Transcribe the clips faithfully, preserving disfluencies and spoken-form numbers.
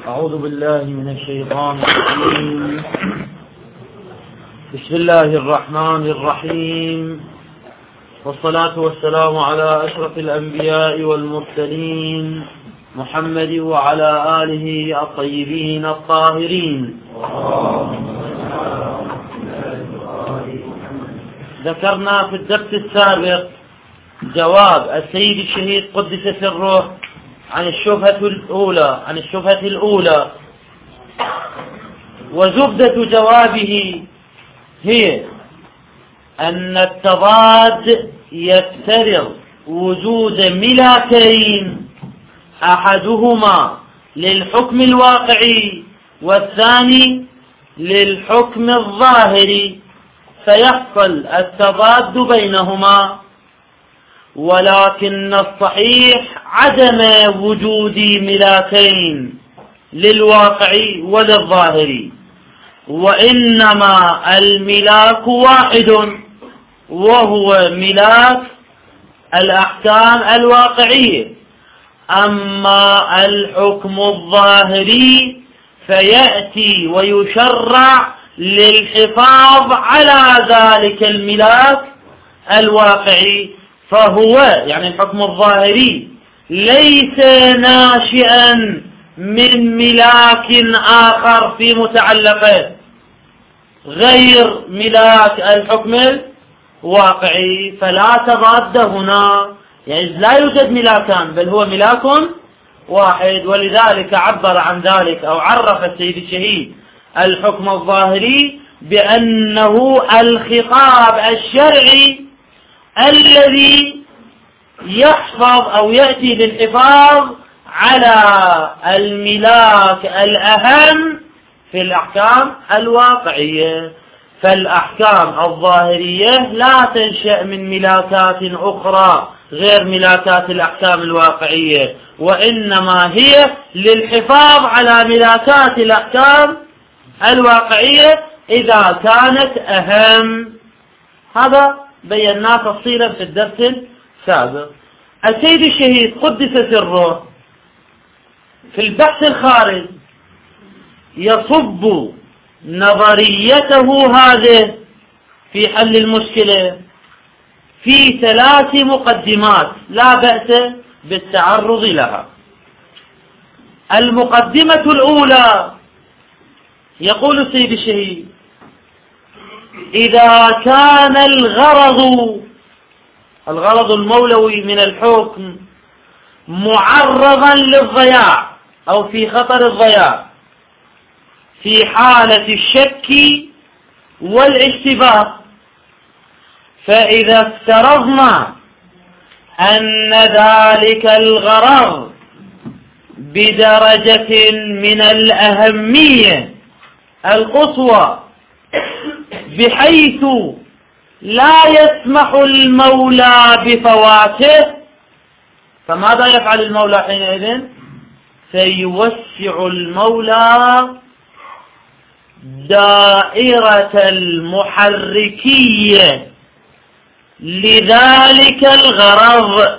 أعوذ بالله من الشيطان الرجيم. بسم الله الرحمن الرحيم، والصلاة والسلام على أشرف الأنبياء والمرسلين محمد وعلى آله الطيبين الطاهرين. ذكرنا في الدرس السابق جواب السيد الشهيد قدس سره عن الشبهة الأولى عن الشبهة الأولى وزبدة جوابه هي أن التضاد يفترض وجود ملاكين، أحدهما للحكم الواقعي والثاني للحكم الظاهري، فيحصل التضاد بينهما. ولكن الصحيح عدم وجود ملاكين للواقعي وللظاهري، وإنما الملاك واحد وهو ملاك الأحكام الواقعية. أما الحكم الظاهري فيأتي ويشرع للحفاظ على ذلك الملاك الواقعي، فهو يعني الحكم الظاهري ليس ناشئا من ملاك آخر في متعلقه غير ملاك الحكم الواقعي، فلا تضاد هنا، يعني لا يوجد ملاكان بل هو ملاك واحد. ولذلك عبر عن ذلك أو عرف السيد الشهيد الحكم الظاهري بأنه الخطاب الشرعي الذي يحفظ أو يأتي للحفاظ على الملاك الأهم في الأحكام الواقعية. فالأحكام الظاهرية لا تنشأ من ملاكات أخرى غير ملاكات الأحكام الواقعية، وإنما هي للحفاظ على ملاكات الأحكام الواقعية إذا كانت أهم. هذا بيناه تفصيلا في الدرس السابق. السيد الشهيد قدس سره في البحث الخارج يصب نظريته هذه في حل المشكلة في ثلاث مقدمات لا بأس بالتعرض لها. المقدمة الأولى يقول السيد الشهيد: إذا كان الغرض الغرض المولوي من الحكم معرضا للضياع أو في خطر الضياع في حالة الشك والاشتباه، فإذا افترضنا أن ذلك الغرض بدرجة من الأهمية القصوى بحيث لا يسمح المولى بفواته، فماذا يفعل المولى حينئذ؟ سيوسع المولى دائرة المحركية لذلك الغرض،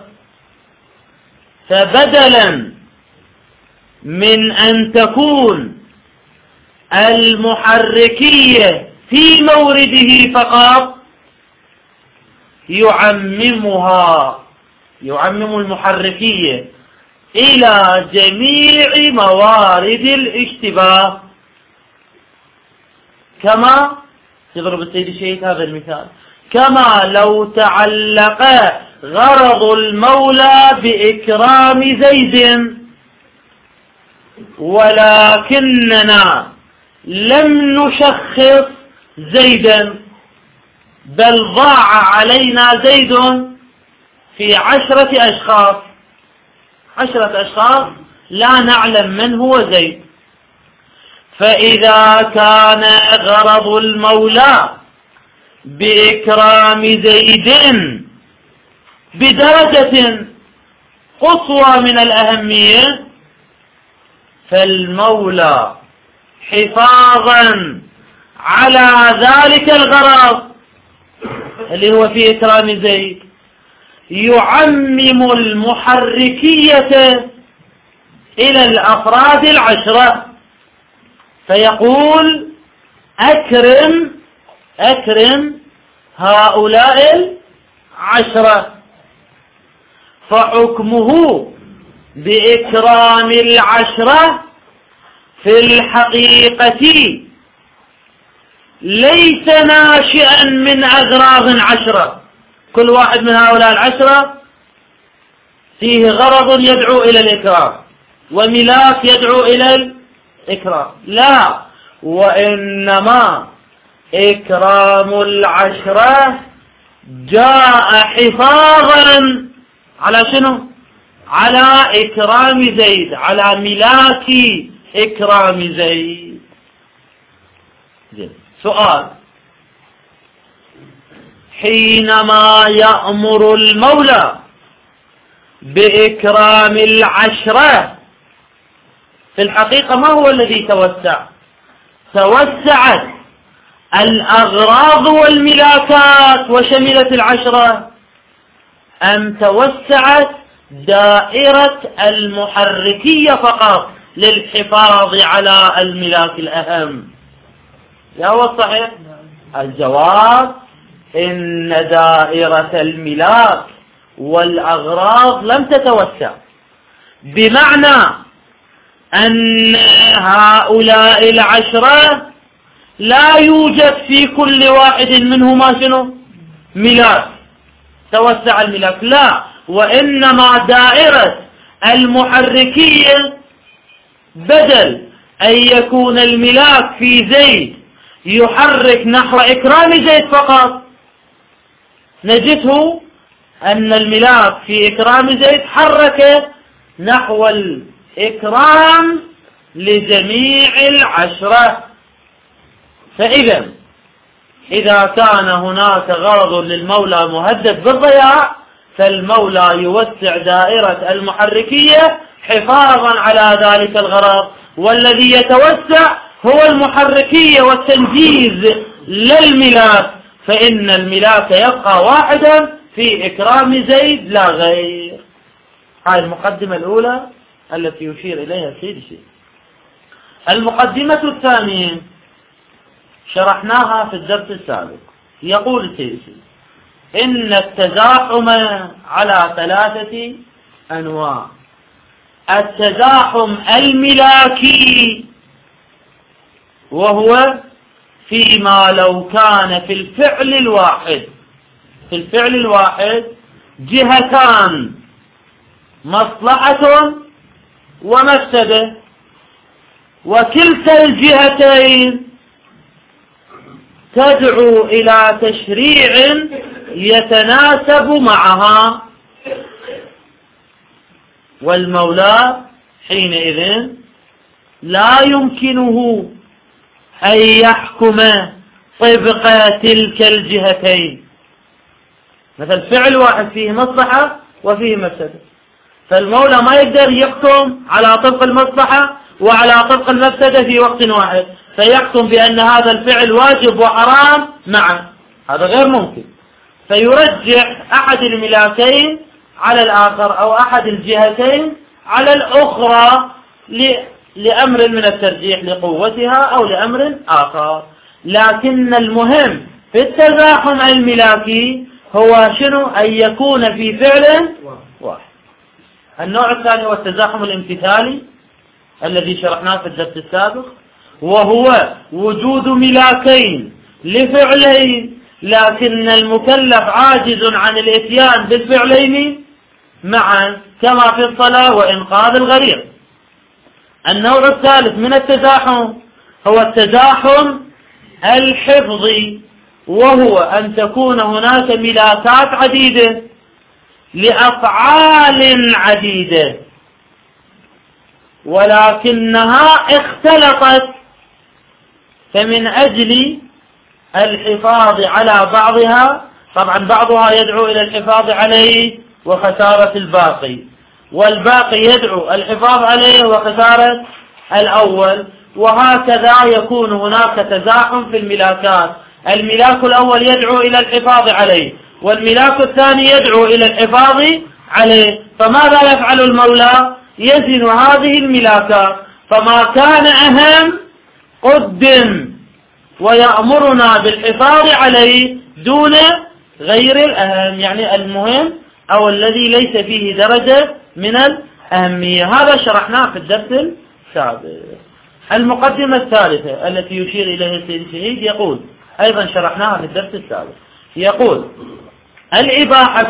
فبدلا من أن تكون المحركية في مورده فقط يعممها يعمم المحركية إلى جميع موارد الاشتباه، كما يضرب السيد الشهيد هذا المثال: كما لو تعلق غرض المولى بإكرام زيد ولكننا لم نشخص زيدا، بل ضاع علينا زيد في عشرة أشخاص عشرة أشخاص لا نعلم من هو زيد. فإذا كان غرض المولى بإكرام زيد بدرجة قصوى من الأهمية، فالمولى حفاظا على ذلك الغرض اللي هو في إكرام زيد يعمم المحركية إلى الأفراد العشرة، فيقول أكرم أكرم هؤلاء العشرة، فحكمه بإكرام العشرة في الحقيقة ليس ناشئا من أغراض عشرة، كل واحد من هؤلاء العشرة فيه غرض يدعو إلى الإكرام وملاك يدعو إلى الإكرام، لا، وإنما إكرام العشرة جاء حفاظا على شنو؟ على إكرام زيد، على ملاك إكرام زيد. سؤال: حينما يأمر المولى بإكرام العشرة في الحقيقة ما هو الذي توسع؟ توسعت الأغراض والملاكات وشملت العشرة، أم توسعت دائرة المحركية فقط للحفاظ على الملاك الأهم؟ يا هو الصحيح؟ الجواب إن دائرة الملاك والأغراض لم تتوسع، بمعنى أن هؤلاء العشرة لا يوجد في كل واحد منهما شنو؟ ملاك توسع الملاك، لا، وإنما دائرة المحركية بدل أن يكون الملاك في زيد يحرك نحو إكرام زيد فقط، نجده أن الملاك في إكرام زيد حرك نحو الإكرام لجميع العشرة. فإذا إذا كان هناك غرض للمولى مهدد بالضياع، فالمولى يوسع دائرة المحركية حفاظا على ذلك الغرض، والذي يتوسع هو المحركية والتنجيز للملاك، فإن الملاك يبقى واحدا في إكرام زيد لا غير. هذه المقدمة الأولى التي يشير إليها سيد الشيخ. المقدمة الثانية شرحناها في الدرس السابق. يقول سيد الشيخ: إن التزاحم على ثلاثة أنواع: التزاحم الملاكي، وهو فيما لو كان في الفعل الواحد في الفعل الواحد جهتان، مصلحة ومفسدة، وكلتا الجهتين تدعو إلى تشريع يتناسب معها، والمولى حينئذ لا يمكنه أن يحكم طبق تلك الجهتين. مثل فعل واحد فيه مصلحة وفيه مفسدة، فالمولى ما يقدر يحكم على طبق المصلحة وعلى طبق المفسدة في وقت واحد، فيحكم بأن هذا الفعل واجب وحرام معا، هذا غير ممكن، فيرجح أحد الملاكين على الآخر أو أحد الجهتين على الأخرى لأمر من الترجيح لقوتها أو لأمر آخر. لكن المهم في التزاحم الملاكي هو شنو؟ أن يكون في فعل واحد. النوع الثاني هو التزاحم الامتثالي الذي شرحناه في الدرس السابق، وهو وجود ملاكين لفعلين لكن المكلف عاجز عن الاتيان بالفعلين معا، كما في الصلاة وإنقاذ الغريق. النوع الثالث من التزاحم هو التزاحم الحفظي، وهو أن تكون هناك ملاكات عديدة لأفعال عديدة ولكنها اختلطت، فمن أجل الحفاظ على بعضها، طبعا بعضها يدعو إلى الحفاظ عليه وخسارة الباقي، والباقي يدعو الحفاظ عليه وخسارة الأول، وهكذا يكون هناك تزاحم في الملاكات. الملاك الأول يدعو إلى الحفاظ عليه والملاك الثاني يدعو إلى الحفاظ عليه، فماذا يفعل المولى؟ يزن هذه الملاكات، فما كان أهم قدم ويأمرنا بالحفاظ عليه دون غير الأهم، يعني المهم أو الذي ليس فيه درجة من الأهمية. هذا شرحناه في الدرس السابق. المقدمة الثالثة التي يشير إليها السيد الشهيد يقول، أيضا شرحناها في الدرس السابق، يقول: الإباحة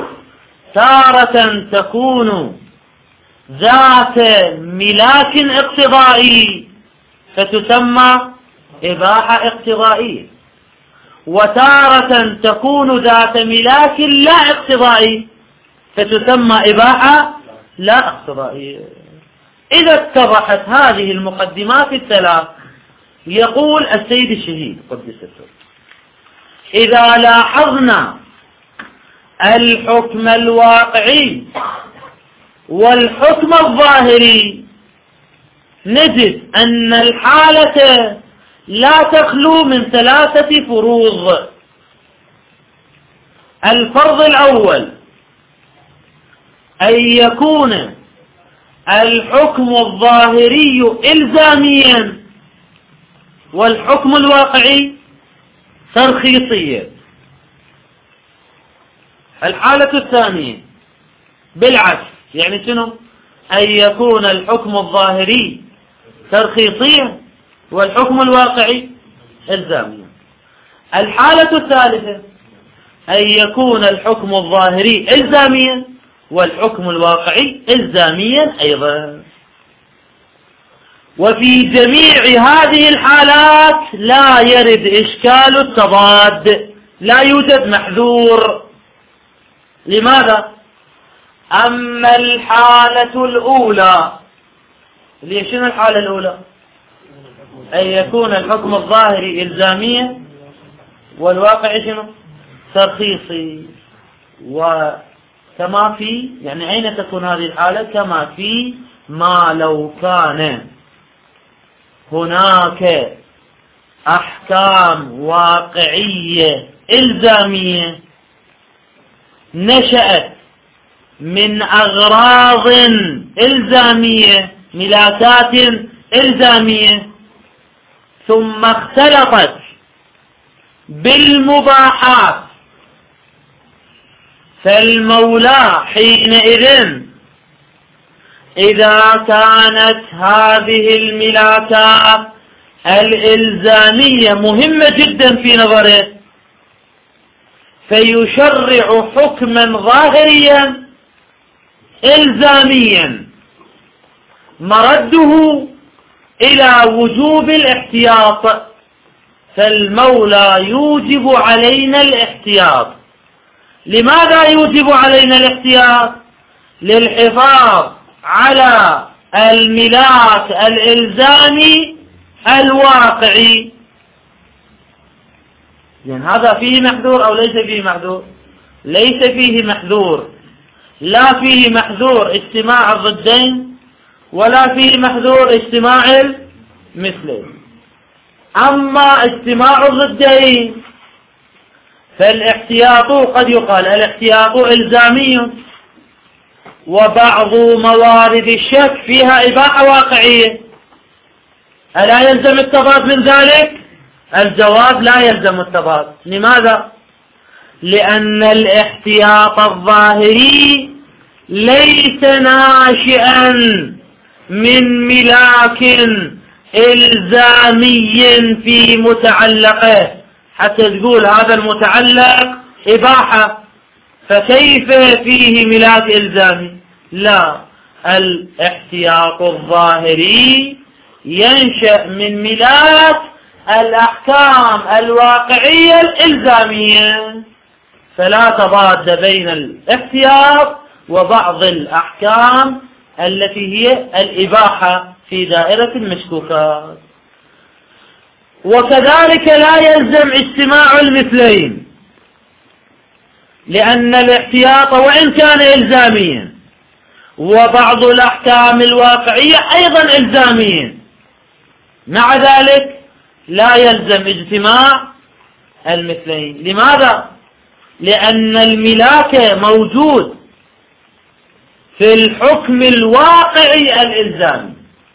تارة تكون ذات ملاك اقتضائي فتسمى إباحة اقتضائية، وتارة تكون ذات ملاك لا اقتضائي فتسمى إباحة لا اقتضائية. إذا اتضحت هذه المقدمات الثلاث، يقول السيد الشهيد قدس سره: إذا لاحظنا الحكم الواقعي والحكم الظاهري نجد أن الحالة لا تخلو من ثلاثة فروض. الفرض الأول أن يكون الحكم الظاهري إلزاميا والحكم الواقعي ترخيصيا. الحالة الثانية بالعكس، يعني شنو؟ أن يكون الحكم الظاهري ترخيصيا والحكم الواقعي إلزاميا. الحالة الثالثة أن يكون الحكم الظاهري إلزاميا والحكم الواقعي إلزاميا أيضا. وفي جميع هذه الحالات لا يرد إشكال التضاد، لا يوجد محذور. لماذا؟ أما الحالة الأولى، اللي شنو الحالة الأولى؟ أن يكون الحكم الظاهري إلزاميا والواقع شنو؟ ترخيصي. وكما في، يعني أين تكون هذه الحالة؟ كما في ما لو كان هناك أحكام واقعية إلزامية نشأت من أغراض إلزامية، ملاكات إلزامية، ثم اختلطت بالمباحات، فالمولى حينئذ إذا كانت هذه الملاكات الإلزامية مهمة جدا في نظره فيشرع حكما ظاهريا إلزاميا مرده إلى وجوب الاحتياط، فالمولى يوجب علينا الاحتياط. لماذا يوجب علينا الاحتياط؟ للحفاظ على الملاك الإلزامي الواقعي. يعني هذا فيه محذور أو ليس فيه محذور؟ ليس فيه محذور، لا فيه محذور اجتماع الضدين ولا فيه محذور اجتماع المثلين. أما اجتماع الضدين فالاحتياط قد يقال الاحتياط إلزامي، وبعض موارد الشك فيها إباحة واقعية، ألا يلزم التضاد من ذلك؟ الجواب لا يلزم التضاد. لماذا؟ لأن الاحتياط الظاهري ليس ناشئا من ملاك إلزامي في متعلقه حتى تقول هذا المتعلق إباحة، فكيف فيه ملاك إلزامي؟ لا، الاحتياط الظاهري ينشأ من ملاك الأحكام الواقعية الإلزامية، فلا تضاد بين الاحتياط وبعض الأحكام التي هي الإباحة في دائرة المشكوكات. وكذلك لا يلزم اجتماع المثلين، لأن الاحتياط وإن كان إلزاميا وبعض الأحكام الواقعية أيضا إلزاميا، مع ذلك لا يلزم اجتماع المثلين. لماذا؟ لأن الملاك موجود في الحكم الواقعي الإلزامي.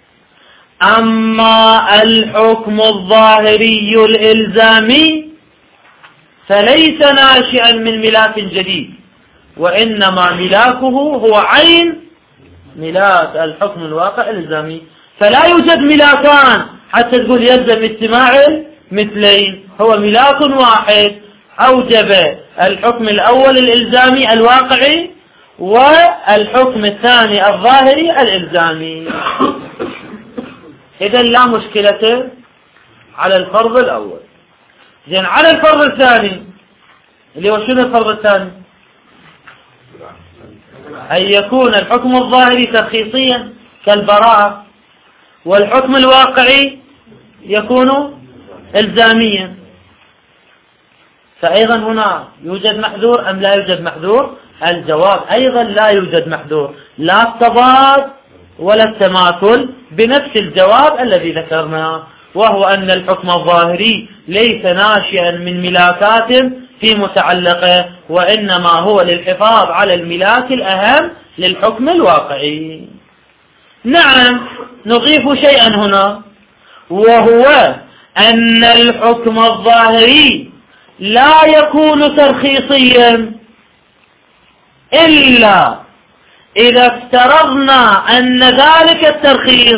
أما الحكم الظاهري الإلزامي فليس ناشئا من ملاك جديد، وإنما ملاكه هو عين ملاك الحكم الواقع الإلزامي. فلا يوجد ملاكان حتى تقول يلزم اجتماع مثلين، هو ملاك واحد أوجب الحكم الأول الإلزامي الواقعي والحكم الثاني الظاهري الإلزامي. إذن لا مشكلة على الفرض الأول. زين، على الفرض الثاني اللي هو شنو الفرض الثاني؟ أن يكون الحكم الظاهري ترخيصيا كالبراءة، والحكم الواقعي يكون إلزاميا. فأيضا هنا يوجد محذور أم لا يوجد محذور؟ الجواب أيضا لا يوجد محذور، لا التضاد ولا التماثل، بنفس الجواب الذي ذكرناه، وهو أن الحكم الظاهري ليس ناشئا من ملاكات في متعلقه، وإنما هو للحفاظ على الملاك الأهم للحكم الواقعي. نعم، نضيف شيئا هنا، وهو أن الحكم الظاهري لا يكون ترخيصيا إلا إذا افترضنا أن ذلك الترخيص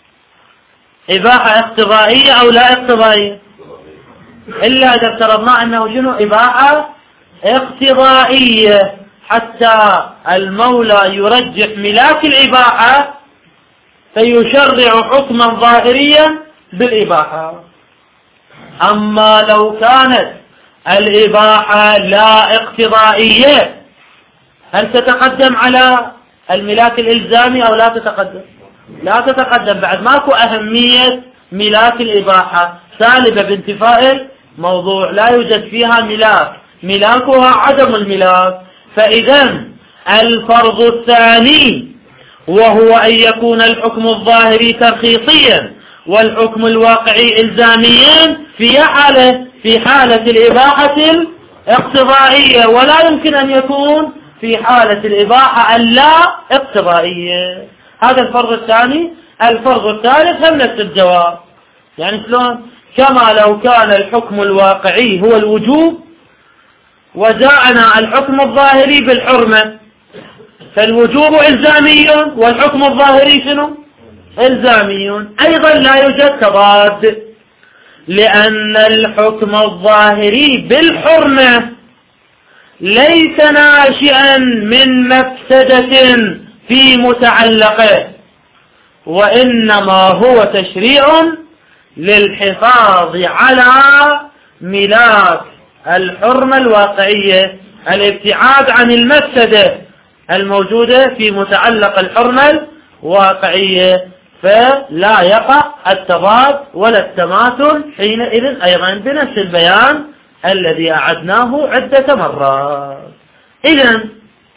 إباحة اقتضائية أو لا اقتضائية، إلا إذا افترضنا أنه شنو؟ إباحة اقتضائية، حتى المولى يرجح ملاك الإباحة فيشرع حكما ظاهريا بالإباحة. أما لو كانت الإباحة لا اقتضائية هل تتقدم على الملاك الإلزامي أو لا تتقدم؟ لا تتقدم، بعد ماكو أهمية ملاك الإباحة، سالبة بانتفاء الموضوع، لا يوجد فيها ملاك، ملاكها عدم الملاك. فإذا الفرض الثاني وهو أن يكون الحكم الظاهري ترخيصيا والحكم الواقعي إلزاميا في حالة في حالة الإباحة الاقتضائية، ولا يمكن أن يكون في حالة الإباحة اللا اقتضائية. هذا الفرض الثاني. الفرض الثالث هم نفس الجواب، يعني شلون؟ كما لو كان الحكم الواقعي هو الوجوب وجاءنا الحكم الظاهري بالحرمة، فالوجوب إلزامي والحكم الظاهري شنو؟ إلزامي. أيضا لا يوجد تضاد، لأن الحكم الظاهري بالحرمة ليس ناشئا من مفسدة في متعلقه، وإنما هو تشريع للحفاظ على ملاك الحرمة الواقعية، الابتعاد عن المفسدة الموجودة في متعلق الحرمة الواقعية، فلا يقع التضاد ولا التماثل حينئذ أيضا بنفس البيان الذي أعدناه عدة مرات. إذن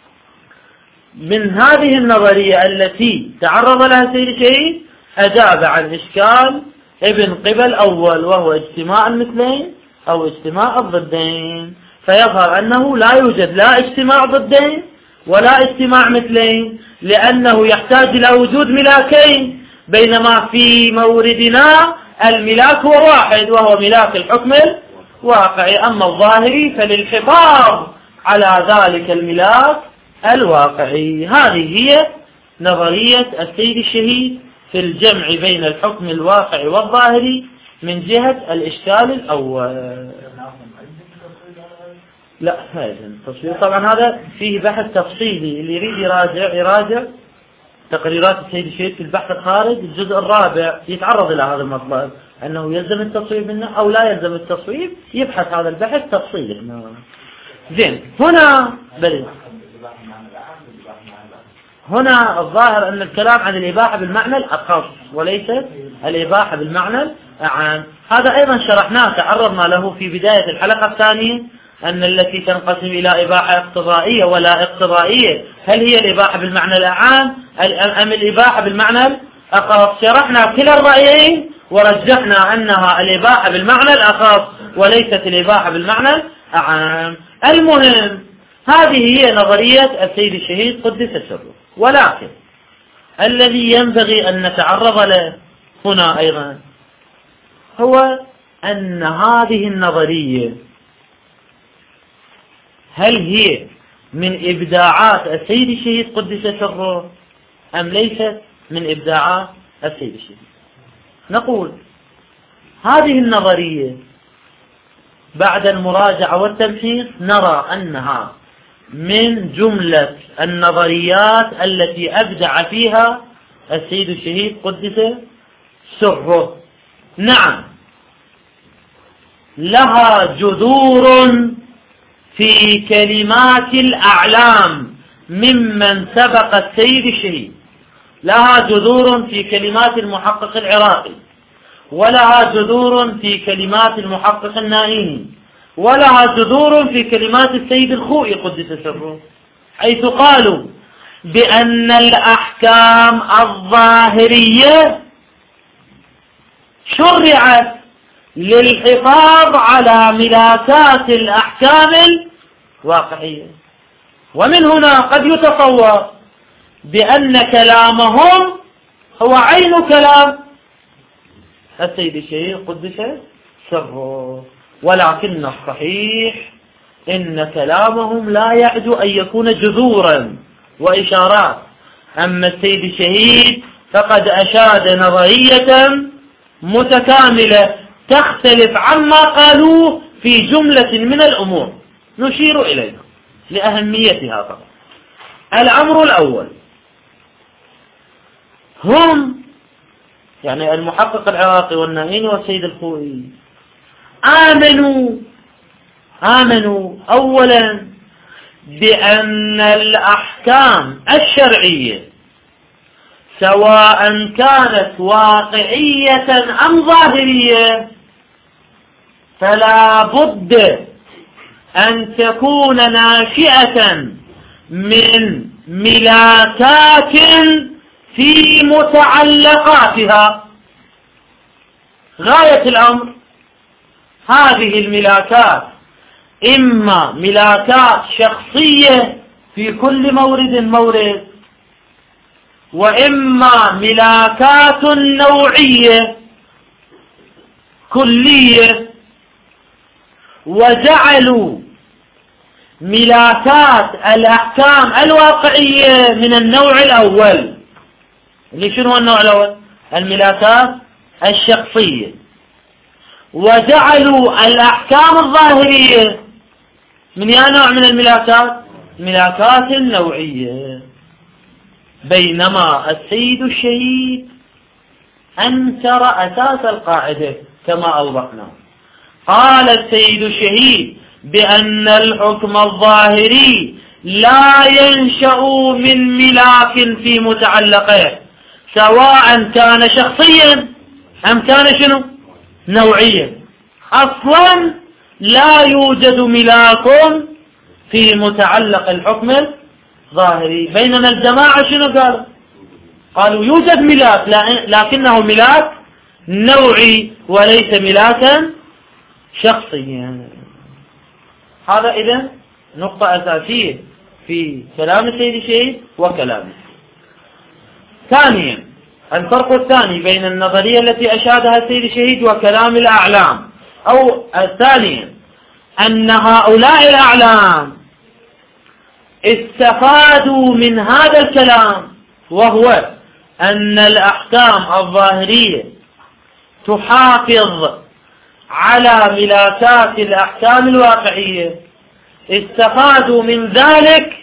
من هذه النظرية التي تعرض لها سيد الشهيد أجاب عن إشكال ابن قبل أول، وهو اجتماع المثلين أو اجتماع الضدين. فيظهر أنه لا يوجد لا اجتماع ضدين ولا اجتماع مثلين، لأنه يحتاج إلى وجود ملاكين، بينما في موردنا الملاك هو واحد وهو ملاك الحكم الواقعي. أما الظاهري فللحفاظ على ذلك الملاك الواقعي. هذه هي نظرية السيد الشهيد في الجمع بين الحكم الواقعي والظاهري من جهة الإشكال الأول. لا هذا التصوير طبعا هذا فيه بحث تفصيلي، اللي يريد يراجع يراجع تقريرات السيد الشهيد في البحث الخارج الجزء الرابع، يتعرض إلى هذا المطلب أنه يلزم التصويب منه أو لا يلزم التصويب، يبحث هذا البحث تفصيلي هنا. زين، هنا بل هنا الظاهر أن الكلام عن الإباحة بالمعنى الأخص وليس الإباحة بالمعنى العام. هذا أيضا شرحناه تعرضنا له في بداية الحلقة الثانية، أن التي تنقسم إلى إباحة اقتضائية ولا اقتضائية، هل هي الإباحة بالمعنى العام أم الإباحة بالمعنى الأخص؟ شرحنا كلا الرأيين ورجحنا أنها الإباحة بالمعنى الأخص وليست الإباحة بالمعنى العام. المهم هذه هي نظرية السيد الشهيد قدس سره، ولكن الذي ينبغي أن نتعرض له هنا أيضا هو أن هذه النظرية هل هي من إبداعات السيد الشهيد قدس سره أم ليست من إبداعات السيد الشهيد؟ نقول هذه النظرية بعد المراجعة والتمحيص نرى أنها من جملة النظريات التي أبدع فيها السيد الشهيد قدس سره. نعم، لها جذور في كلمات الأعلام ممن سبق السيد الشهيد، لها جذور في كلمات المحقق العراقي، ولها جذور في كلمات المحقق النائيني، ولها جذور في كلمات السيد الخوئي قدس سره، حيث قالوا بأن الأحكام الظاهرية شرعت للحفاظ على ملاكات الأحكام الواقعية. ومن هنا قد يتصور بأن كلامهم هو عين كلام السيد الشهيد قدس سره، ولكن الصحيح إن كلامهم لا يعد أن يكون جذورا وإشارات، أما السيد الشهيد فقد أشاد نظرية متكاملة تختلف عما قالوه في جملة من الأمور نشير إليها لأهميتها فقط. الأمر الأول، هم يعني المحقق العراقي والنائيني والسيد الخوئي آمنوا آمنوا أولا بأن الأحكام الشرعية سواء كانت واقعية أم ظاهرية فلا بد أن تكون ناشئة من ملاكات في متعلقاتها. غاية الأمر هذه الملاكات إما ملاكات شخصية في كل مورد مورد، وإما ملاكات نوعية كلية، وجعلوا ملاكات الأحكام الواقعية من النوع الأول. اللي شنو النوع الأول؟ الملاكات الشخصية. وجعلوا الأحكام الظاهرية من يا نوع من الملاكات؟ ملاكات النوعية. بينما السيد الشهيد أنكر أساس القاعدة كما أوضحنا. قال السيد الشهيد بأن الحكم الظاهري لا ينشأ من ملاك في متعلقه، سواء كان شخصيا أم كان شنو نوعيا. أصلا لا يوجد ملاك في متعلق الحكم الظاهري، بينما الجماعة شنو قالوا؟ قالوا يوجد ملاك لكنه ملاك نوعي وليس ملاكا شخصيا. هذا إذن نقطة أساسية في كلام السيد الشهيد وكلامه. ثانيا، الفرق الثاني بين النظرية التي أشادها السيد الشهيد وكلام الأعلام، أو ثانيا أن هؤلاء الأعلام استفادوا من هذا الكلام، وهو أن الأحكام الظاهرية تحافظ على ملاكات الأحكام الواقعية. استفادوا من ذلك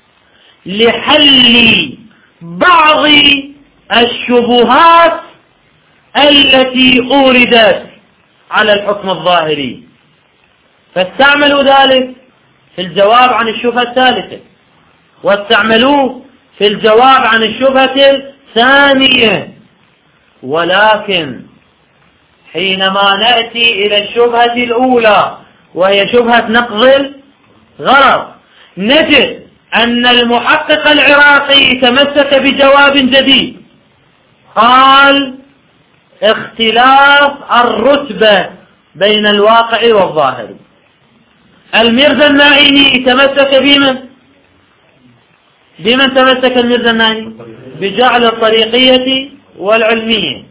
لحل بعض الشبهات التي أوردت على الحكم الظاهري، فاستعملوا ذلك في الجواب عن الشبهة الثالثة، واستعملوه في الجواب عن الشبهة الثانية. ولكن حينما نأتي إلى الشبهة الأولى وهي شبهة نقض الغرض، نجد أن المحقق العراقي تمسك بجواب جديد، قال اختلاف الرتبة بين الواقع والظاهر. الميرزا النائيني تمسك بمن؟ بمن تمسك الميرزا الناني؟ بجعل الطريقية والعلمية.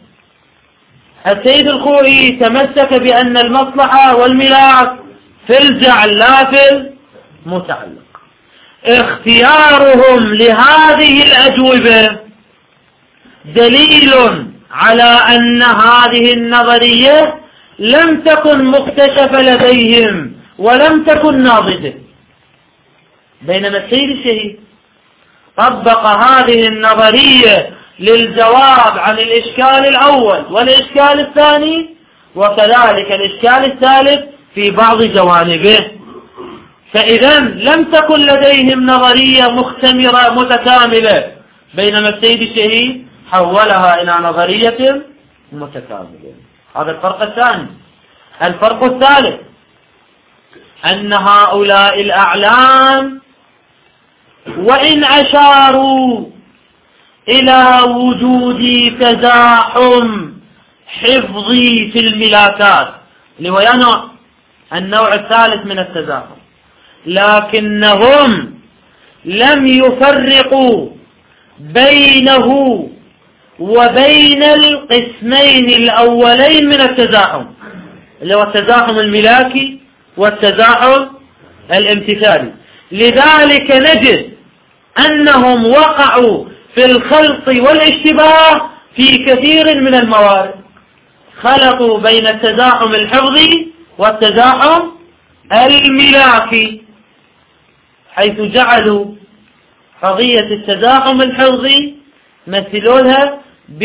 السيد الخوئي تمسك بأن المصلحة والملاك في الجعل لا في المتعلق. اختيارهم لهذه الأجوبة دليل على أن هذه النظرية لم تكن مكتشفة لديهم ولم تكن ناضجة. بينما السيد الشهيد طبق هذه النظرية للجواب عن الإشكال الأول والإشكال الثاني وكذلك الإشكال الثالث في بعض جوانبه. فإذا لم تكن لديهم نظرية مختمرة متكاملة، بينما السيد الشهيد حولها إلى نظرية متكاملة. هذا الفرق الثاني. الفرق الثالث أن هؤلاء الأعلام وإن أشاروا إلى وجود تزاحم حفظي في الملاكات اللي هو النوع الثالث من التزاحم، لكنهم لم يفرقوا بينه وبين القسمين الأولين من التزاحم اللي هو التزاحم الملاكي والتزاحم الامتثالي. لذلك نجد أنهم وقعوا في الخلط والاشتباه في كثير من الموارد، خلطوا بين التزاحم الحفظي والتزاحم الملاكي، حيث جعلوا قضية التزاحم الحفظي مثلولها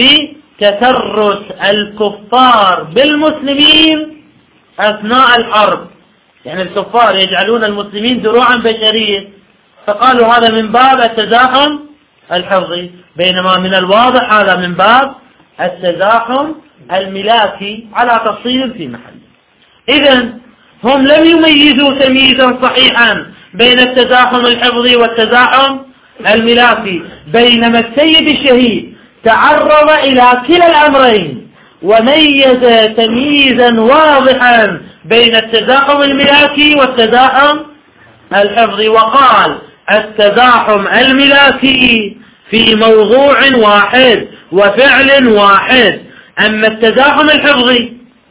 بتترس الكفار بالمسلمين أثناء الحرب. يعني الكفار يجعلون المسلمين دروعا بشرية، فقالوا هذا من باب التزاحم الحفظي، بينما من الواضح هذا من باب التزاحم الملاكي على تفصيل في محل. إذن هم لم يميزوا تمييزا صحيحا بين التزاحم الحفظي والتزاحم الملاكي، بينما السيد الشهيد تعرض إلى كلا الأمرين وميز تمييزا واضحا بين التزاحم الملاكي والتزاحم الحفظي، وقال التزاحم الملاكي في موضوع واحد وفعل واحد، أما التزاحم الحفظي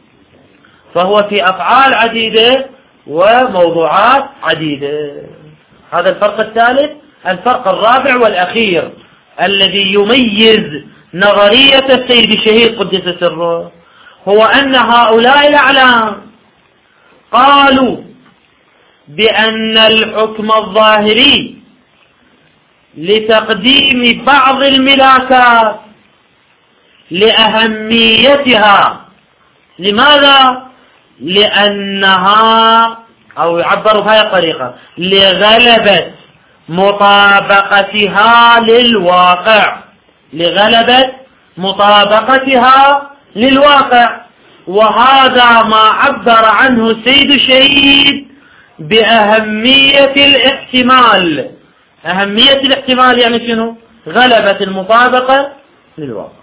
فهو في أفعال عديدة وموضوعات عديدة. هذا الفرق الثالث. الفرق الرابع والأخير الذي يميز نظرية السيد الشهيد قدس سره هو أن هؤلاء الأعلام قالوا بأن الحكم الظاهري لتقديم بعض الملاكات لأهميتها. لماذا؟ لأنها أو يعبر بهذه الطريقة لغلبة مطابقتها للواقع، لغلبة مطابقتها للواقع. وهذا ما عبر عنه السيد الشهيد بأهمية الاحتمال. أهمية الاحتمال يعني شنو؟ غلبة المطابقة للواقع.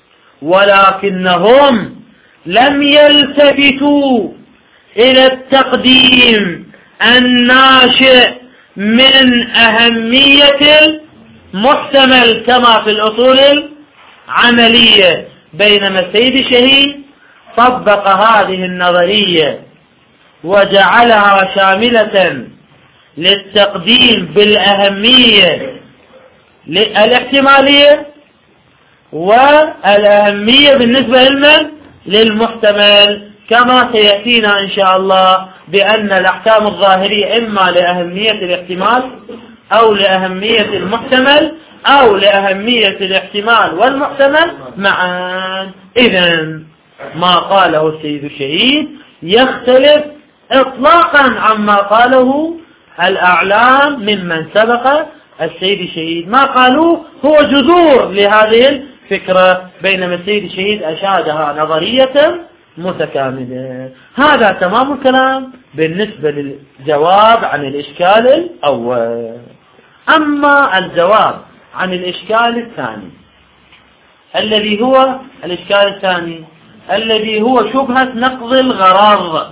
ولكنهم لم يلتفتوا إلى التقديم الناشئ من أهمية المحتمل كما في الأصول العملية، بينما السيد الشهيد طبق هذه النظرية وجعلها شاملة للتقديم بالأهمية الاحتمالية والأهمية بالنسبة لمن؟ للمحتمل، كما سيأتينا إن شاء الله بأن الأحكام الظاهرية إما لأهمية الاحتمال أو لأهمية المحتمل أو لأهمية الاحتمال والمحتمل معا. إذن ما قاله السيد الشهيد يختلف إطلاقا عما قاله الأعلام ممن سبق السيد الشهيد. ما قالوه هو جذور لهذه الفكرة، بينما السيد الشهيد أشادها نظرية متكاملة. هذا تمام الكلام بالنسبة للجواب عن الإشكال الأول. أما الجواب عن الإشكال الثاني الذي هو الإشكال الثاني الذي هو شبهة نقض الغرض.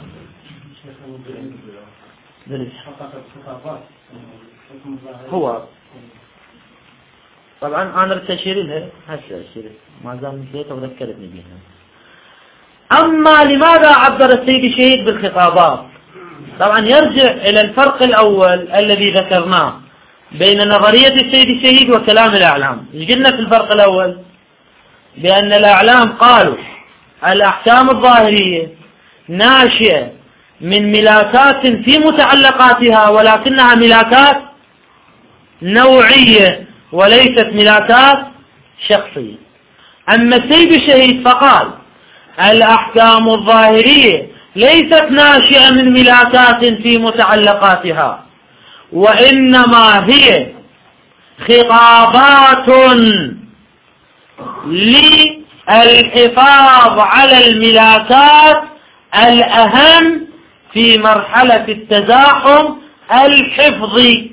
هو طبعا أنا التشير لها هسه أشير ما زال نسيت وذكرتني بها. أما لماذا عبر السيد الشهيد بالخطابات؟ طبعا يرجع إلى الفرق الأول الذي ذكرناه بين نظرية السيد الشهيد وكلام الأعلام. قلنا في الفرق الأول بأن الأعلام قالوا الأحكام الظاهرية ناشئة من ملاكات في متعلقاتها ولكنها ملاكات نوعية وليست ملاكات شخصية. أما السيد الشهيد فقال الأحكام الظاهرية ليست ناشئة من ملاكات في متعلقاتها وإنما هي خطابات للحفاظ على الملاكات الأهم في مرحلة التزاحم الحفظي.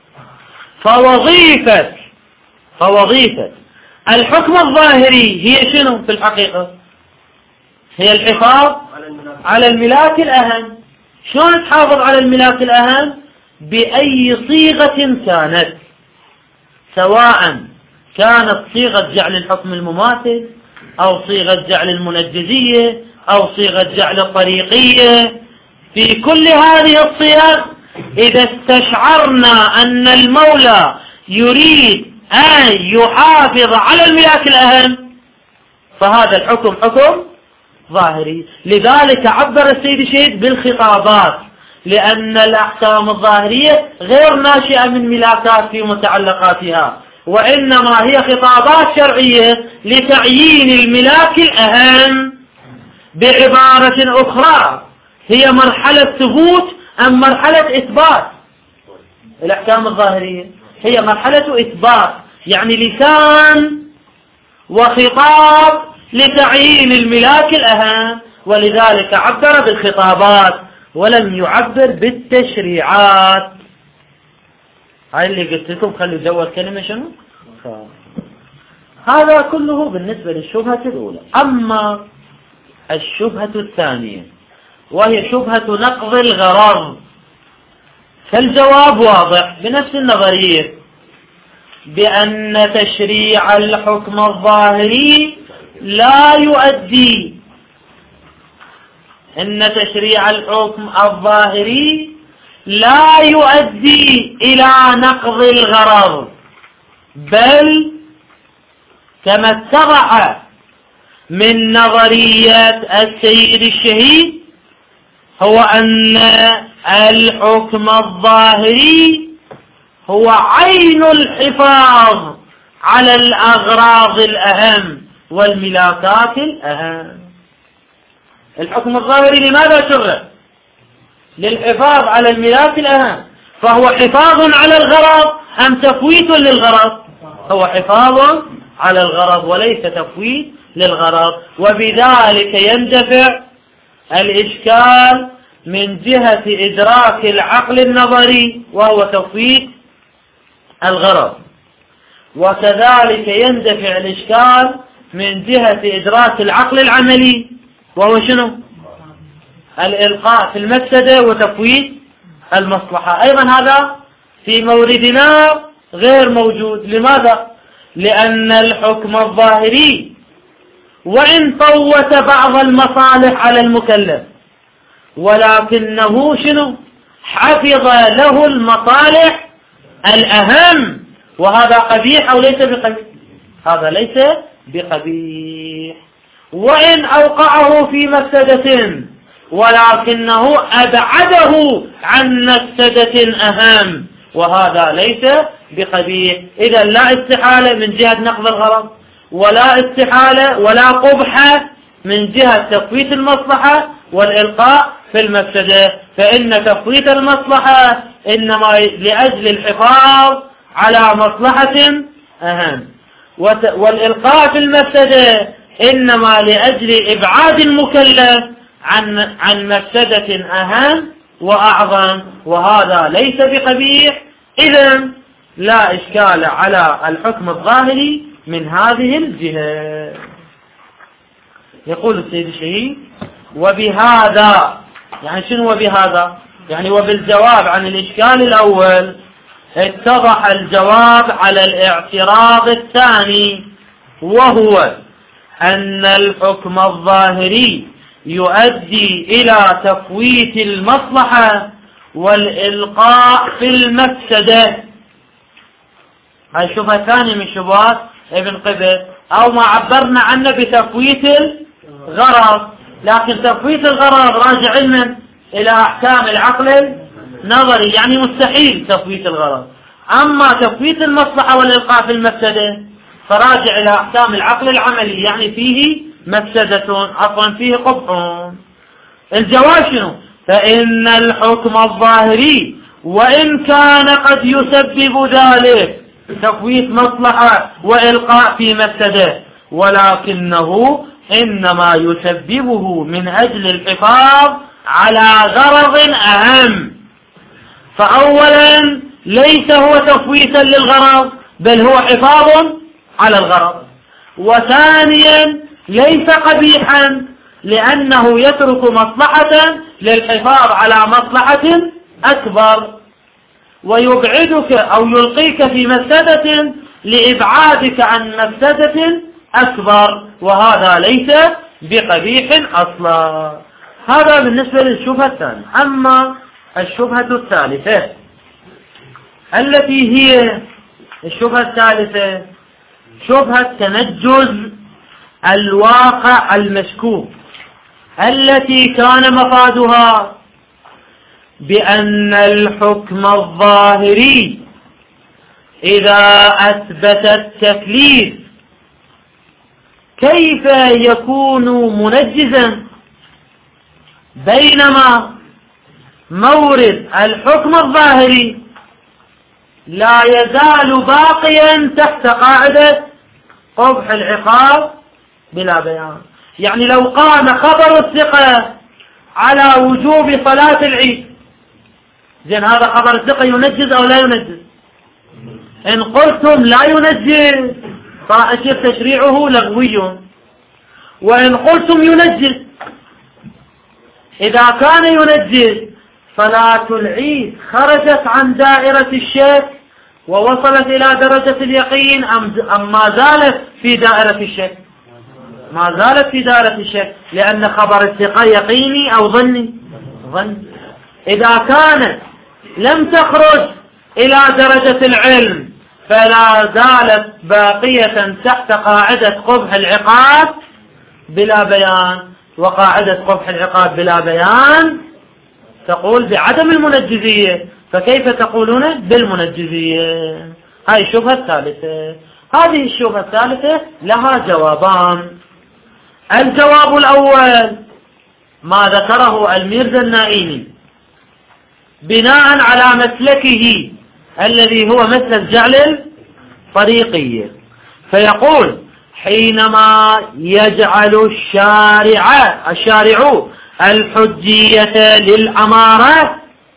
فوظيفة فوظيفة الحكم الظاهري هي شنو في الحقيقة؟ هي الحفاظ على الملاك الأهم. شلون تحافظ على الملاك الأهم؟ بأي صيغة كانت، سواء كانت صيغة جعل الحكم المماثل أو صيغة جعل المنجزية أو صيغة جعل الطريقية. في كل هذه الصيغ إذا استشعرنا أن المولى يريد أن يحافظ على الملاك الأهم فهذا الحكم حكم ظاهري. لذلك عبر السيد الشهيد بالخطابات، لأن الأحكام الظاهرية غير ناشئة من ملاكات في متعلقاتها وإنما هي خطابات شرعية لتعيين الملاك الأهم. بعبارة أخرى هي مرحلة ثبوت أم مرحلة إثبات؟ الأحكام الظاهرية هي مرحلة إثبات، يعني لسان وخطاب لتعيين الملاك الأهم، ولذلك عبر بالخطابات ولم يعبر بالتشريعات. هاي اللي قلت لكم خلوا جو الكلمة شنو؟ هذا كله بالنسبة للشبهة الأولى. أما الشبهة الثانية وهي شبهة نقض الغرض، فالجواب واضح بنفس النظرية بأن تشريع الحكم الظاهري لا يؤدي أن تشريع الحكم الظاهري لا يؤدي إلى نقض الغرض، بل كما اتضح من نظرية السيد الشهيد هو أن الحكم الظاهري هو عين الحفاظ على الأغراض الأهم والملاكات الأهم. الحكم الظاهري لماذا شرع؟ للحفاظ على الملاك الأهم، فهو حفاظ على الغرض أم تفويت للغرض؟ هو حفاظ على الغرض وليس تفويت للغرض. وبذلك يندفع الإشكال من جهة إدراك العقل النظري وهو تفويت الغرض، وكذلك يندفع الإشكال من جهة إدراك العقل العملي وهو شنو؟ الإلقاء في المفسدة وتفويت المصلحة. أيضا هذا في موردنا غير موجود. لماذا؟ لأن الحكم الظاهري وإن فوت بعض المصالح على المكلف ولكنه شنو؟ حفظ له المصالح الأهم، وهذا قبيح أو ليس بقبيح؟ هذا ليس بقبيح. وإن أوقعه في مفسدة ولكنه أبعده عن مفسدة أهم، وهذا ليس بقبيح. إذا لا استحالة من جهة نقض الغرض ولا استحالة ولا قبحة من جهة تفويت المصلحة والإلقاء في المفسدة، فإن تفويت المصلحة إنما لأجل الحفاظ على مصلحة أهم، والإلقاء في المفسدة إنما لأجل إبعاد المكلف عن عن مفسدة أهم وأعظم، وهذا ليس بقبيح. إذن لا إشكال على الحكم الظاهري من هذه الجهة. يقول السيد الشهيد وبهذا، يعني شنو وبهذا؟ يعني وبالجواب عن الإشكال الأول اتضح الجواب على الاعتراض الثاني، وهو أن الحكم الظاهري يؤدي إلى تفويت المصلحة والإلقاء في المفسدة. هاي شبهة ثانية من شبهات ابن قبل، أو ما عبرنا عنه بتفويت الغرض، لكن تفويت الغرض راجع علما إلى أحكام العقل النظري، يعني مستحيل تفويت الغرض. أما تفويت المصلحة والإلقاء في المفسدة فراجع إلى أحكام العقل العملي، يعني فيه مفسدة، عفوا فيه قبح. الجواب شنو؟ فإن الحكم الظاهري وإن كان قد يسبب ذلك تفويت مصلحة وإلقاء في مفسدة، ولكنه إنما يسببه من أجل الحفاظ على غرض أهم. فأولا ليس هو تفويتا للغرض، بل هو حفاظ على الغرض. وثانيا ليس قبيحا، لأنه يترك مصلحة للحفاظ على مصلحة أكبر، ويبعدك أو يلقيك في مفسدة لإبعادك عن مفسدة أكبر، وهذا ليس بقبيح أصلا. هذا بالنسبة للشبهة الثانية. أما الشبهة الثالثة التي هي الشبهة الثالثة شبهة تنجز الواقع المشكوك، التي كان مفادها بأن الحكم الظاهري إذا أثبت التكليف كيف يكون منجزا، بينما مورد الحكم الظاهري لا يزال باقيا تحت قاعدة قبح العقاب بلا بيان. يعني لو قام خبر الثقة على وجوب صلاة العيد، زين هذا خبر الثقة ينجز أو لا ينجز؟ إن قلتم لا ينجز فأشير تشريعه لغوي، وإن قلتم ينجز، إذا كان ينجز صلاة العيد خرجت عن دائرة الشك ووصلت إلى درجة اليقين أم ما زالت في دائرة الشك؟ ما زالت في دائرة الشك، لأن خبر الثقة يقيني أو ظني؟ ظني. إذا كانت لم تخرج إلى درجة العلم فلا زالت باقية تحت قاعدة قبح العقاب بلا بيان. وقاعدة قبح العقاب بلا بيان تقول بعدم المنجزية، فكيف تقولون بالمنجزية؟ هاي الشبهة الثالثة. هذه الشبهة الثالثة لها جوابان. الجواب الأول ما ذكره الميرزا النائيني بناء على مسلكه الذي هو مسلك جعل الطريقية، فيقول حينما يجعل الشارع الشارع الحجية للأمارة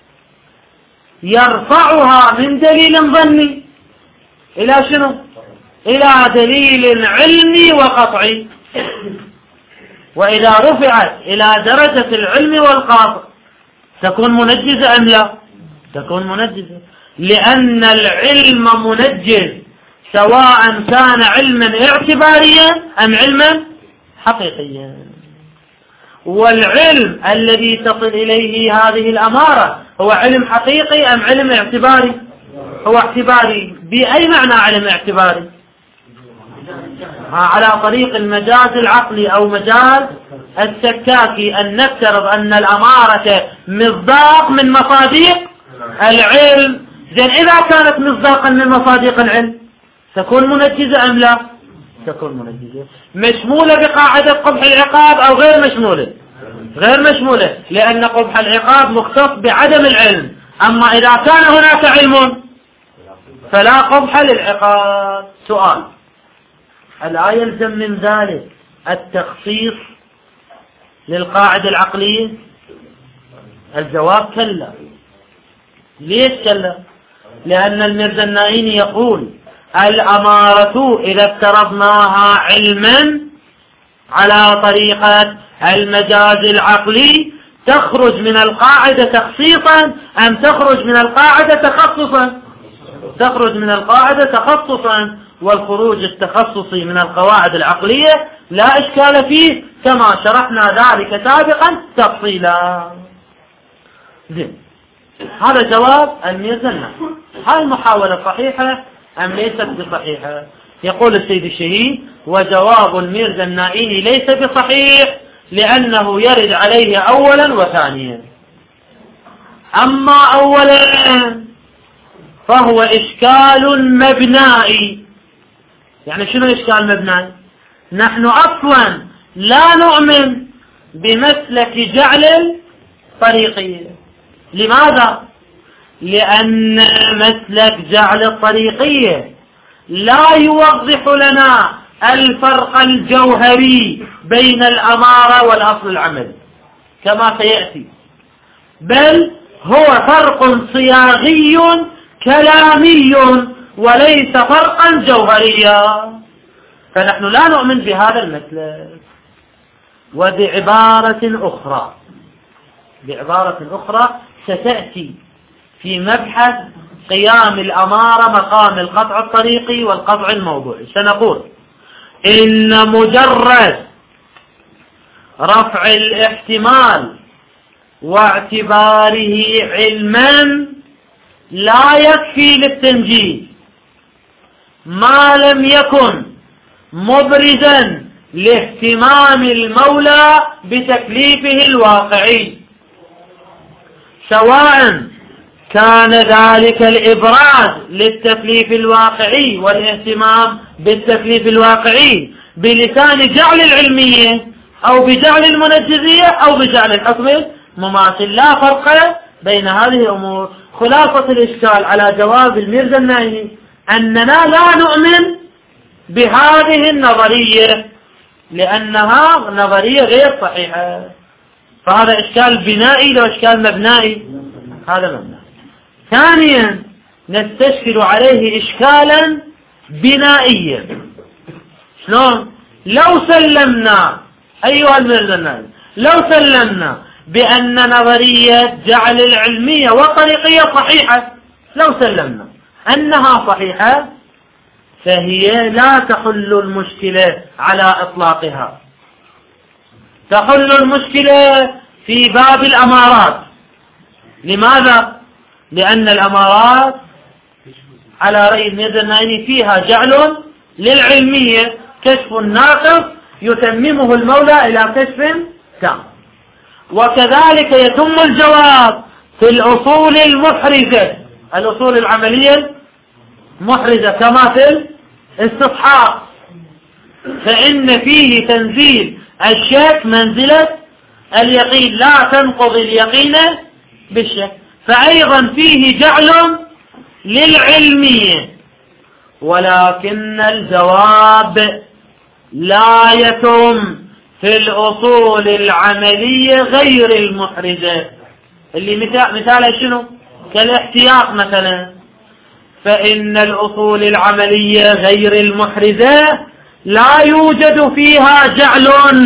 يرفعها من دليل ظني إلى شنو؟ إلى دليل علمي وقطعي. وإذا رفعت إلى درجة العلم والقاطع تكون منجزة أم لا؟ تكون منجزة، لأن العلم منجز سواء كان علما اعتباريا أم علما حقيقيا. والعلم الذي تصل إليه هذه الأمارة هو علم حقيقي أم علم اعتباري؟ هو اعتباري. بأي معنى علم اعتباري؟ على طريق المجاز العقلي أو مجاز السكاكي، أن نفترض أن الأمارة مصداق من مصادق العلم. زين إذا كانت مصداقا من مصادق العلم تكون منجزة أم لا؟ تكون منجزة. مشمولة بقاعدة قبح العقاب أو غير مشمولة؟ غير مشمولة، لأن قبح العقاب مختص بعدم العلم. أما إذا كان هناك علم فلا قبح للعقاب. سؤال: ألا يلزم من ذلك التخصيص للقاعدة العقلية؟ الجواب كلا. ليش كلا؟ لأن الميرزا النائيني يقول الأمارة إذا افترضناها علما على طريقة المجاز العقلي تخرج من القاعدة تخصيصا أم تخرج من القاعدة تخصصا؟ تخرج من القاعدة تخصصا، والخروج التخصصي من القواعد العقلية لا إشكال فيه، كما شرحنا ذلك سابقا تفصيلا. زين، هذا جواب الميرزا النائي. هل المحاولة صحيحة أم ليست بصحيحة؟ يقول السيد الشهيد: وجواب الميرزا النائي ليس بصحيح، لأنه يرد عليه أولا وثانيا. أما أولا فهو إشكال مبنائي. يعني شنو إشكال مبنائي؟ نحن أصلا لا نؤمن بمسلك جعل الطريقية. لماذا؟ لأن مسلك جعل الطريقية لا يوضح لنا الفرق الجوهري بين الأمارة والأصل العملي كما سيأتي، بل هو فرق صياغي كلامي وليس فرقا جوهريا، فنحن لا نؤمن بهذا المسلك. وبعبارة أخرى بعبارة أخرى ستأتي في مبحث قيام الأمارة مقام القطع الطريقي والقطع الموضوعي، سنقول إن مجرد رفع الاحتمال واعتباره علما لا يكفي للتنجيز ما لم يكن مبرزا لاهتمام المولى بتكليفه الواقعي، سواء كان ذلك الإبراز للتكليف الواقعي والاهتمام بالتكليف الواقعي بلسان جعل العلمية أو بجعل المنجزية أو بجعل الحكم المماثل. لا فرق بين هذه الأمور. خلاصة الإشكال على جواب الميرزا النائي أننا لا نؤمن بهذه النظرية لأنها نظرية غير صحيحة. فهذا إشكال بنائي لو إشكال مبنائي، هذا مبنائي. ثانيا نستشكل عليه إشكالا بنائيا. شلون؟ لو سلمنا أيها الميرزا النائي لو سلمنا بأن نظرية جعل العلمية والطريقية صحيحة، لو سلمنا أنها صحيحة، فهي لا تحل المشكلة على إطلاقها. تحل المشكلة في باب الأمارات. لماذا؟ لأن الأمارات على رأي الميرزا النائي فيها جعل للعلمية، كشف ناقص يتممه المولى إلى كشف تام. وكذلك يتم الجواب في الأصول المحرزة، الأصول العملية المحرزة كما في الاستصحاب، فإن فيه تنزيل الشك منزلة اليقين، لا تنقض اليقين بالشك. فأيضا فيه جعل للعلمية، ولكن الجواب لا يتم في الأصول العملية غير المحرزة، اللي مثال شنو؟ كالاحتياط مثلا. فإن الأصول العملية غير المحرزة لا يوجد فيها جعل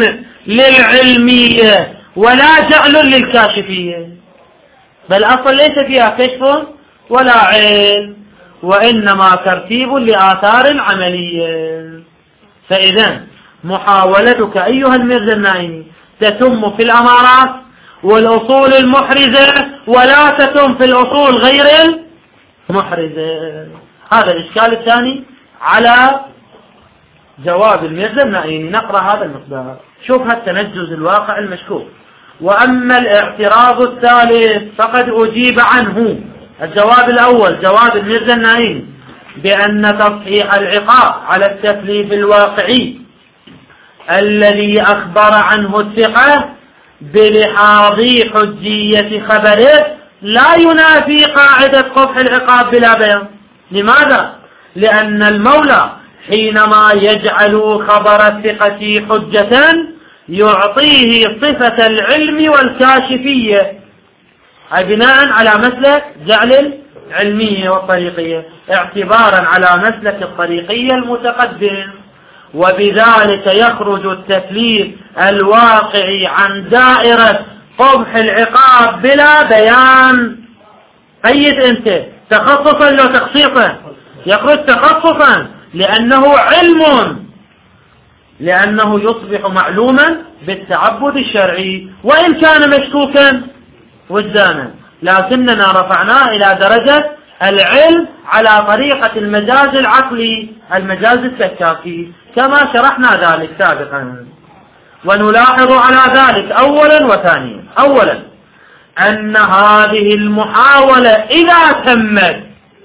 للعلمية ولا جعل للكاشفية، بل أصلا ليس فيها كشف ولا علم، وإنما ترتيب لآثار عملية. فإذا محاولتك أيها الميرزا النائي تتم في الأمارات والأصول المحرزة ولا تتم في الأصول غير المحرزة. هذا الإشكال الثاني على جواب الميرزا النائي. نقرأ هذا المقدار، شوف هالتنجز الواقع المشكوك. وأما الاعتراض الثالث فقد أجيب عنه. الجواب الأول جواب الميرزا النائي بأن تصحيح العقاب على التكليف الواقعي الذي أخبر عنه الثقة بلحاظ حجية خبره لا ينافي قاعدة قبح العقاب بلا بيان. لماذا؟ لأن المولى حينما يجعل خبر الثقة حجة يعطيه صفة العلم والكاشفية، أي بناء على مسلك جعل العلمية والطريقية، اعتبارا على مسلك الطريقية المتقدم، وبذلك يخرج التكليف الواقعي عن دائرة قبح العقاب بلا بيان. قيد أنت تخصصا لو تخصيصا يخرج تخصصا لأنه علم، لأنه يصبح معلوما بالتعبد الشرعي وإن كان مشكوكا وجدانا، لكننا رفعناه إلى درجة العلم على طريقة المجاز العقلي، المجاز التكاكي، كما شرحنا ذلك سابقا. ونلاحظ على ذلك أولا وثانيا. أولا أن هذه المحاولة إذا تمت،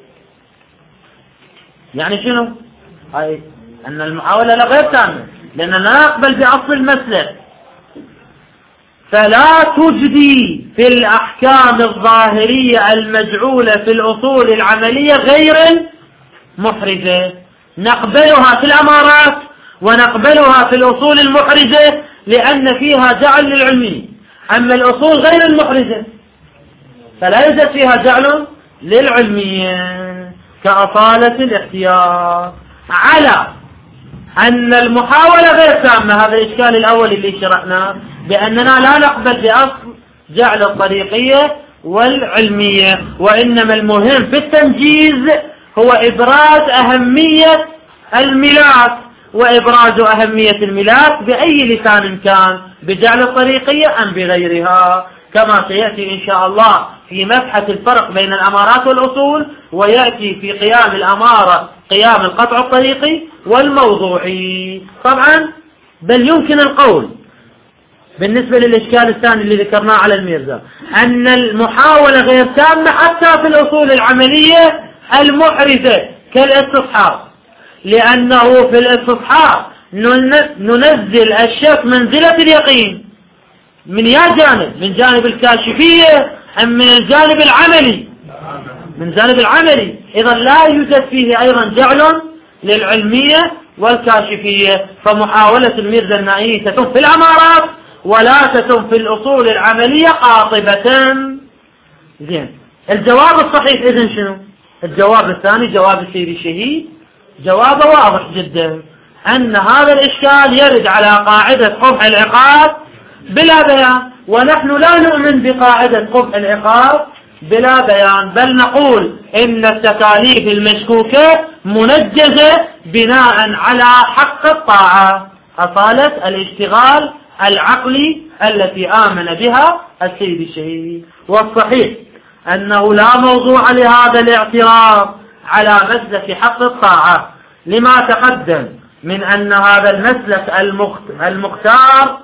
يعني شنو؟ أي أن المحاولة غير تامة، لأننا لا نقبل بأصل المسلك، فلا تجدي في الأحكام الظاهرية المجعولة في الأصول العملية غير محرزة. نقبلها في الأمارات ونقبلها في الأصول المحرزة لأن فيها جعل للعلمي، أما الأصول غير المحرزة فلا يوجد فيها جعل للعلمية كأصالة الاختيار. على أن المحاولة غير تامة، هذا الإشكال الأول اللي شرحناه، بأننا لا نقبل بأصل جعل الطريقية والعلمية، وإنما المهم في التنجيز هو إبراز أهمية الملاك، وإبراز أهمية الملاك بأي لسان كان، بجعل الطريقية أم بغيرها، كما سيأتي إن شاء الله في مبحث الفرق بين الأمارات والأصول، ويأتي في قيام الأمارة قيام القطع الطريقي والموضوعي. طبعا بل يمكن القول بالنسبة للإشكال الثاني اللي ذكرناه على الميرزا أن المحاولة غير تامة حتى في الأصول العملية المحرزة كالاستصحاب، لأنه في الاستصحاب ننزل الشك منزلة اليقين من يا جانب، من جانب الكاشفية أم من الجانب العملي؟ من جانب العملي. إذا لا يوجد فيه أيضا جعل للعلمية والكاشفية، فمحاولة الميرزا النائي تتم في الأمارات ولا تتم في الأصول العملية قاطبة. زين، الجواب الصحيح إذن شنو؟ الجواب الثاني جواب السيد الشهيد جوابه واضح جدا، أن هذا الإشكال يرد على قاعدة قبح العقاب بلا بيان، ونحن لا نؤمن بقاعدة قبح العقاب بلا بيان، بل نقول إن التكاليف المشكوكة منجزة بناء على حق الطاعة، أصالة الاشتغال العقلي التي آمن بها السيد الشهيد. والصحيح أنه لا موضوع لهذا الاعتراض على مسلك حق الطاعة، لما تقدم من أن هذا المسلك المختار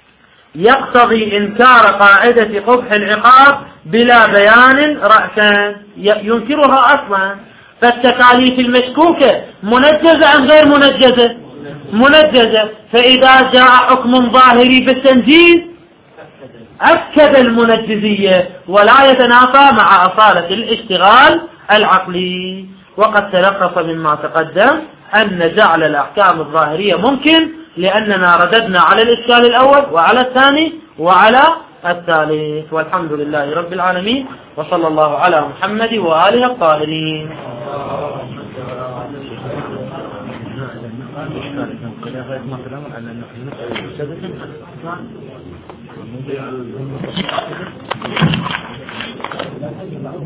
يقتضي إنكار قاعدة قبح العقاب بلا بيان رأسا، ينكرها أصلا. فالتكاليف المشكوكة منجزة أم غير منجزة؟ منجزة. فإذا جاء حكم ظاهري بالتنجيز أكد المنجزية ولا يتنافى مع أصالة الاشتغال العقلي. وقد تلخص مما تقدم أن جعل الأحكام الظاهرية ممكن، لأننا رددنا على الإشكال الأول وعلى الثاني وعلى الثالث. والحمد لله رب العالمين، وصلى الله على محمد وآله الطاهرين.